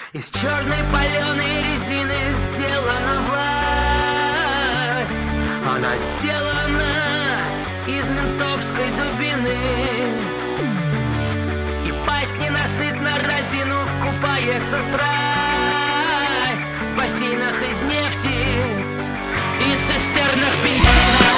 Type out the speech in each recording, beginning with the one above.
Из черной паленой резины сделана власть. Она сделана из ментовской дубины. И пасть ненасытно разинув купается страсть в бассейнах из нефти и цистернах бензина.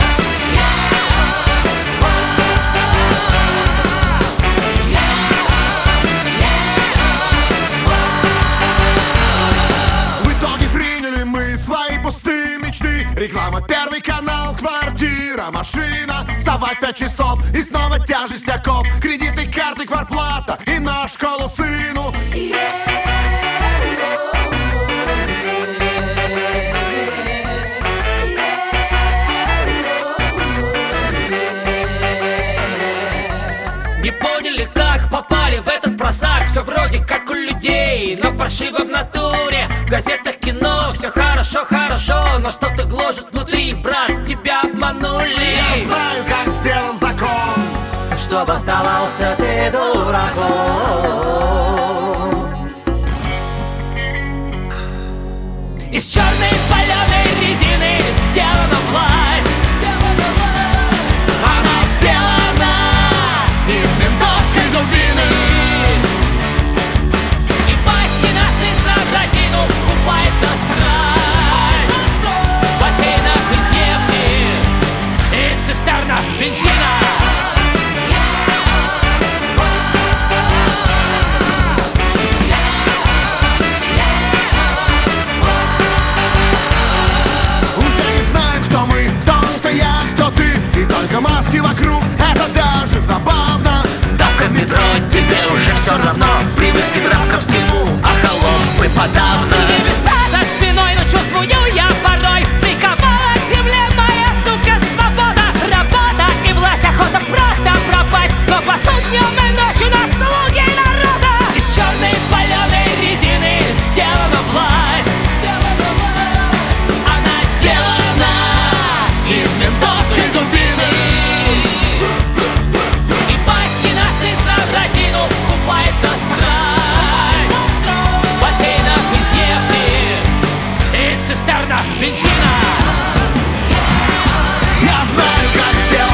Свои пустые мечты. Реклама, Первый канал, квартира, машина. Вставать 5 часов и снова тяжесть оков. Кредиты, карты, квартплата и на школу сыну. Не поняли, как попали в этот просак. Все вроде как у людей, но паршиво в натуре. В газетах, кино, все хорошо, хорошо, но что-то гложет внутри, брат, тебя обманули. Я знаю, как сделан закон, чтобы оставался ты дураком. Из черной паленой резины сделана власть. Она сделана из ментовской дубины. И пасть ненасытно в разину купается страсть в бассейнах из нефти и цистернах бензина. Уже не знаем, кто мы, кто я, кто ты. И только маски вокруг, это даже забавно. Давка в метро, тебе уже все равно. Привыкли трап ко всему, а холопы подавно. Небеса за спиной, но чувствую я порой. Приковала к земле моя, сука, свобода. Работа и власть, охота просто пропасть. Но пасут днем и ночью на слуги народа. Из черной паленой резины сделана власть. Она сделана из ментовской дубины. и пасть ненасытно в разину купается страсть в бассейнах из нефти и цистернах бензина. Я знаю, как сделан